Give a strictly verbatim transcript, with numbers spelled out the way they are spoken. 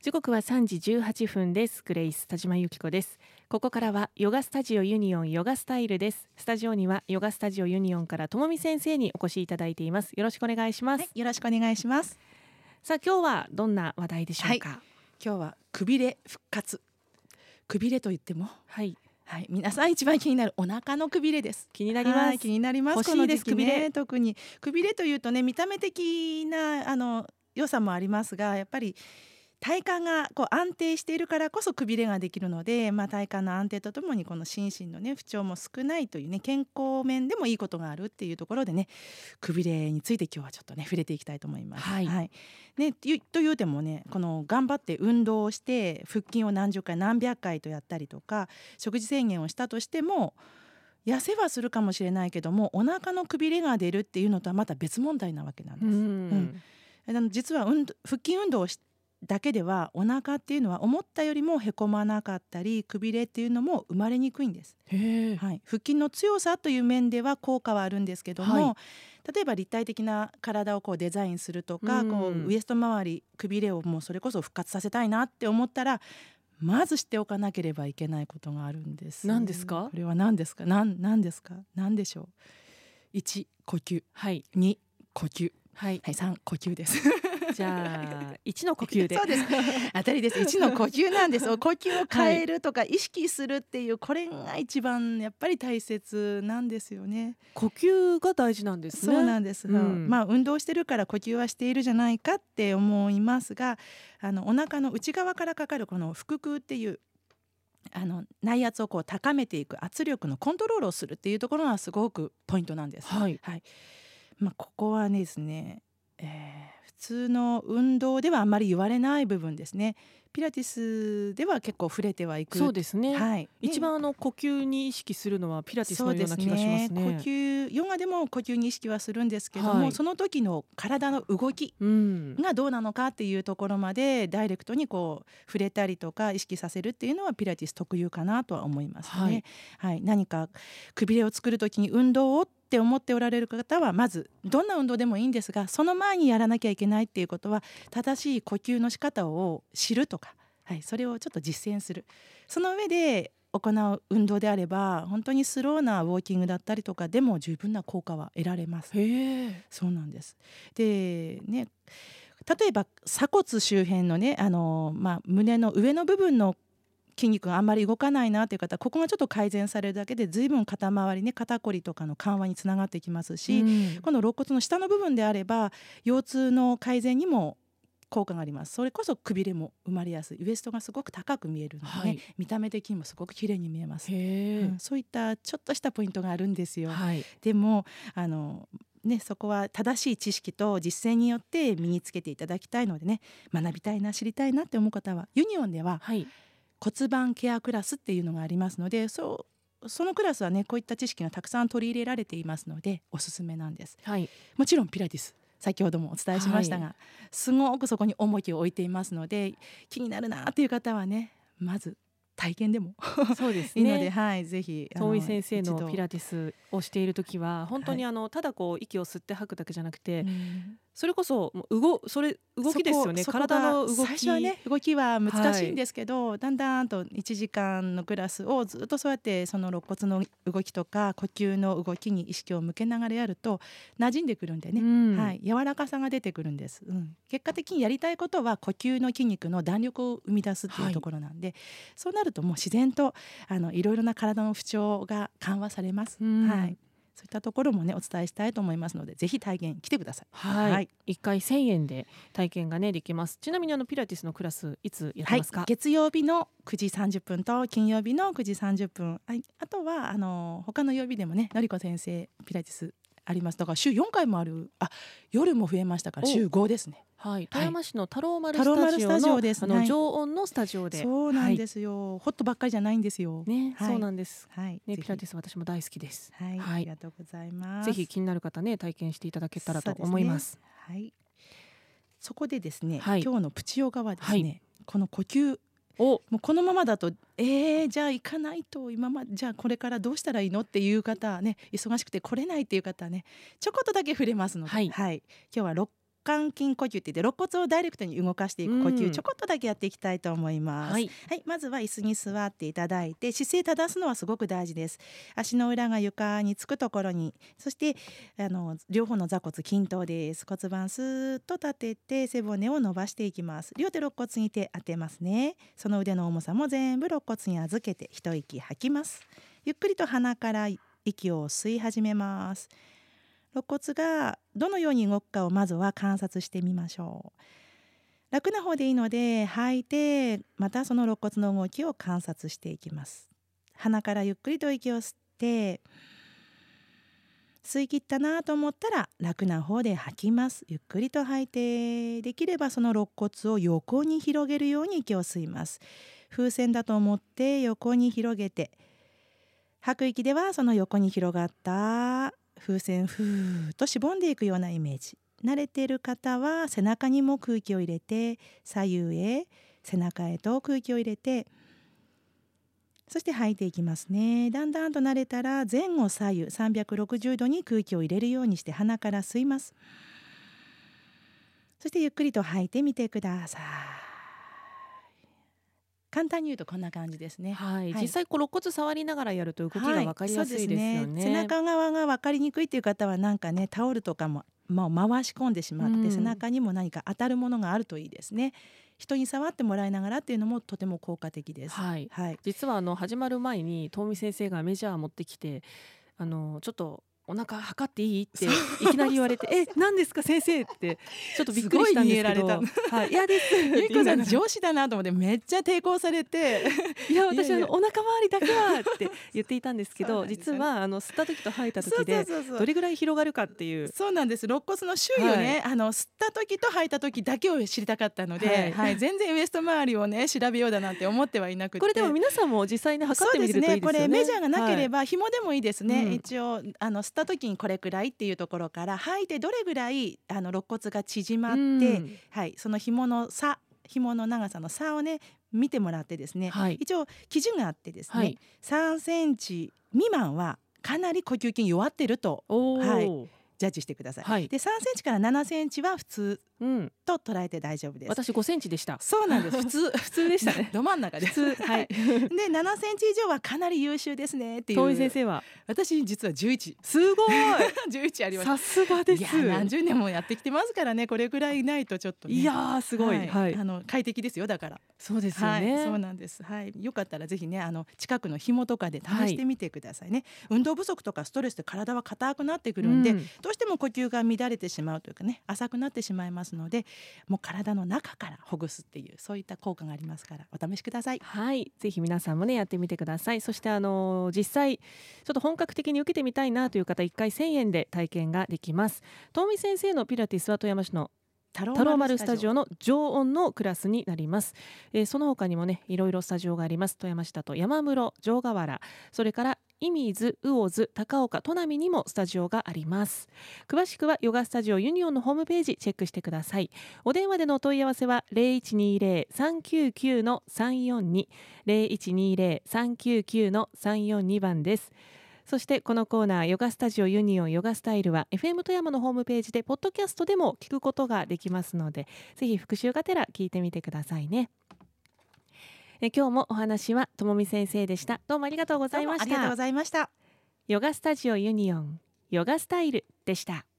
時刻はさんじじゅうはっぷんです。グレイス田島由紀子です。ここからはヨガスタジオユニオンヨガスタイルです。スタジオにはヨガスタジオユニオンからともみ先生にお越しいただいています。よろしくお願いします。 はい、よろしくお願いします。 さあ今日はどんな話題でしょうか。はい、 今日はくびれ復活。くびれと言っても、 はいはい、皆さん一番気になるお腹のくびれです。 気になります。 はい、気になります。 欲しいです。 この時期ね、 くびれ。 特にくびれというとね、見た目的なあの良さもありますが、やっぱり体幹がこう安定しているからこそくびれができるので、まあ、体幹の安定とともにこの心身の、ね、不調も少ないというね、健康面でもいいことがあるっていうところでね、くびれについて今日はちょっとね触れていきたいと思います。 はいはいね、というてもね、この頑張って運動をして腹筋を何十回何百回とやったりとか食事制限をしたとしても痩せはするかもしれないけども、お腹のくびれが出るっていうのとはまた別問題なわけなんです。 うん、 うん、あの実は運動腹筋運動をしてだけではお腹っていうのは思ったよりもへこまなかったり、くびれっていうのも生まれにくいんです。 へー、 はい、腹筋の強さという面では効果はあるんですけども、はい、例えば立体的な体をこうデザインするとか、うん、こうウエスト周りくびれをもうそれこそ復活させたいなって思ったら、まず知っておかなければいけないことがあるんです。 何ですか？ これは何ですか？何、何ですか？何でしょう。いち、呼吸、 はい、 に、呼吸、 はいはい、さん、呼吸です。 じゃあいちの呼吸で。 そうです。当たりです。いちの呼吸なんです。呼吸を変えるとか意識するっていう、これが一番やっぱり大切なんですよね。 呼吸が大事なんですね。 そうなんです。うん、まあ運動してるから呼吸はしているじゃないかって思いますが、あのお腹の内側からかかるこの腹腔っていうあの内圧をこう高めていく圧力のコントロールをするっていうところがすごくポイントなんです。 はい、 はい、まあ、ここはですね、えー普通の運動ではあまり言われない部分ですね。ピラティスでは結構触れてはいく。 そうですね、 はい、 一番あの呼吸に意識するのはピラティスのような気がしますね。 そうですね、呼吸ヨガでも呼吸に意識はするんですけども、はい、その時の体の動きがどうなのかっていうところまでダイレクトにこう触れたりとか意識させるっていうのはピラティス特有かなとは思いますね。はいはい、何かくびれを作る時に運動をって思っておられる方は、まずどんな運動でもいいんですが、その前にやらなきゃいけないっていうことは、正しい呼吸の仕方を知るとか、はい、それをちょっと実践する。その上で行う運動であれば、本当にスローなウォーキングだったりとかでも十分な効果は得られます。 へー、 そうなんです。でね、例えば鎖骨周辺のね、あの、まあ、胸の上の部分の筋肉があんまり動かないなという方、ここがちょっと改善されるだけで随分肩周りね、肩こりとかの緩和につながってきますし、うん、この肋骨の下の部分であれば腰痛の改善にも効果があります。それこそくびれも生まれやすい、ウエストがすごく高く見えるので、ね、はい、見た目的にもすごく綺麗に見えます。 へー、 うん、そういったちょっとしたポイントがあるんですよ。 はい、 でもあのね、そこは正しい知識と実践によって身につけていただきたいのでね、学びたいな知りたいなって思う方はユニオンでは、はい、骨盤ケアクラスっていうのがありますので、そ, そのクラスはね、こういった知識がたくさん取り入れられていますのでおすすめなんです。はい、もちろんピラティス、先ほどもお伝えしましたが、はい、すごくそこに重きを置いていますので、気になるなっていう方はね、まず体験でもそうですね、 いいので、はい、ぜひ遠井先生のピラティスをしている時は本当にあの、はい、ただこう息を吸って吐くだけじゃなくて、うん、それこそ動それ動きですよね。体の動き、 最初はね動きは難しいんですけど、はい、だんだんといちじかんのクラスをずっとそうやってその肋骨の動きとか呼吸の動きに意識を向けながらやると馴染んでくるんでね、うん、はい、柔らかさが出てくるんです、うん、結果的にやりたいことは呼吸の筋肉の弾力を生み出すっていうところなんで、はい、そうなるともう自然とあのいろいろな体の不調が緩和されます、うん、はい、そういったところもねお伝えしたいと思いますので、ぜひ体験来てください。 はい、はい、いっかいせんえんで体験がねできます。ちなみにあのピラティスのクラスいつやってますか？ はい、月曜日のくじさんじゅっぷんと金曜日のくじさんじゅっぷん、はい、あとはあの他の曜日でもね、のりこ先生ピラティスあります。だから週よんかいもある。あ、夜も増えましたから週ごですね。 はい、富山市の太郎丸スタジオ の, ジオです、 あの常温のスタジオで。 そうなんですよ、はい、ホットばっかりじゃないんですよ、 ね、 はい、 そうなんです、 はいね、ピラティス私も大好きです、 はいはい、ありがとうございます。 ぜひ気になる方ね体験していただけたらと思います。 そうですね、はい、そこでですね、 はい、 今日のプチヨガはですね、はい、この呼吸おもうこのままだとえー、じゃあ行かないと今までじゃあこれからどうしたらいいのっていう方ね、忙しくて来れないっていう方ね、ちょこっとだけ触れますので、 はいはい、今日はろっ間筋呼吸って言って肋骨をダイレクトに動かしていく呼吸、 うん、 ちょこっとだけやっていきたいと思います、 はいはい、まずは椅子に座っていただいて、姿勢正すのはすごく大事です。足の裏が床につくところに、そしてあの両方の座骨均等です。骨盤スーッと立てて背骨を伸ばしていきます。両手肋骨に手当てますね。その腕の重さも全部肋骨に預けて一息吐きます。ゆっくりと鼻から息を吸い始めます。肋骨がどのように動くかをまずは観察してみましょう。楽な方でいいので吐いて、またその肋骨の動きを観察していきます。鼻からゆっくりと息を吸って、吸い切ったなと思ったら楽な方で吐きます。ゆっくりと吐いて、できればその肋骨を横に広げるように息を吸います。風船だと思って横に広げて、吐く息ではその横に広がった風船ふーっとしぼんでいくようなイメージ。慣れている方は背中にも空気を入れて、左右へ背中へと空気を入れて、そして吐いていきますね。だんだんと慣れたら前後左右さんびゃくろくじゅうどに空気を入れるようにして鼻から吸います。そしてゆっくりと吐いてみてください。簡単に言うとこんな感じですね。 はい、 はい、 実際こう肋骨触りながらやると動きが分かりやすいですよね。 はい、ね、背中側が分かりにくいという方はなんかね、タオルとかももう回し込んでしまって、うん、背中にも何か当たるものがあるといいですね。人に触ってもらいながらっていうのもとても効果的です。 はいはい、 実はあの始まる前に遠見先生がメジャー持ってきて、あのちょっとお腹測っていいっていきなり言われてえ、何ですか先生ってちょっとびっくりしたんですけど、はい、嫌ですってゆいこさん上司だなと思ってめっちゃ抵抗されていや私あのお腹周りだけはって言っていたんですけど、実はあの吸った時と吐いた時でどれぐらい広がるかっていう。 そうなんです。肋骨の周囲をね、はい、あの吸った時と吐いた時だけを知りたかったので、はいはい、全然ウエスト周りをね調べようだなんて思ってはいなくて、 これでも皆さんも実際に測ってみるといいですよね。 そうですね、これメジャーがなければ紐でもいいですね、 はい、 一応あの吸った時にこれくらいっていうところから吐いてどれぐらいあの肋骨が縮まって、うん、はい、その紐の差紐の長さの差をね見てもらってですね、はい、一応基準があってですね、はい、さんセンチ未満はかなり呼吸筋弱ってると、はい、ジャッジしてください、はい、でさんセンチからななセンチは普通と捉えて大丈夫です、うん、 私ごセンチでした。 そうなんです普通普通でしたねど真ん中で普通、はい、 でななセンチ以上はかなり優秀ですねっていう。 遠井先生は？ 私実はじゅういち。 すごいじゅういちありました。 さすがです。 いや何十年もやってきてますからね、これぐらいないとちょっとね、 いやすごい、 はいはい、あの快適ですよ。だからそうですよね、 はい、そうなんです、はい、よかったらぜひねあの近くの紐とかで試してみてくださいね、はい、運動不足とかストレスで体は硬くなってくるんで、うん、どうしても呼吸が乱れてしまうというかね浅くなってしまいますので、もう体の中からほぐすっていうそういった効果がありますからお試しください。 はい、ぜひ皆さんもねやってみてください。そしてあの実際ちょっと本格的に受けてみたいなという方いっかいせんえんで体験ができます。遠見先生のピラティスは富山市の太郎丸スタジオの常温のクラスになります、えー、その他にもねいろいろスタジオがあります。富山市だと山室、城河原、それから射水、魚津、高岡、砺波にもスタジオがあります。詳しくはヨガスタジオユニオンのホームページチェックしてください。お電話でのお問い合わせは ゼロいちにゼロ さんきゅうきゅう さんよんに ゼロいちにゼロ さんきゅうきゅう さんよんに番です。そしてこのコーナーヨガスタジオユニオンヨガスタイルは エフエム 富山のホームページでポッドキャストでも聞くことができますので、ぜひ復習がてら聞いてみてくださいね。え今日もお話はともみ先生でした。どうもありがとうございました。 どうもありがとうございました。 ヨガスタジオユニオンヨガスタイルでした。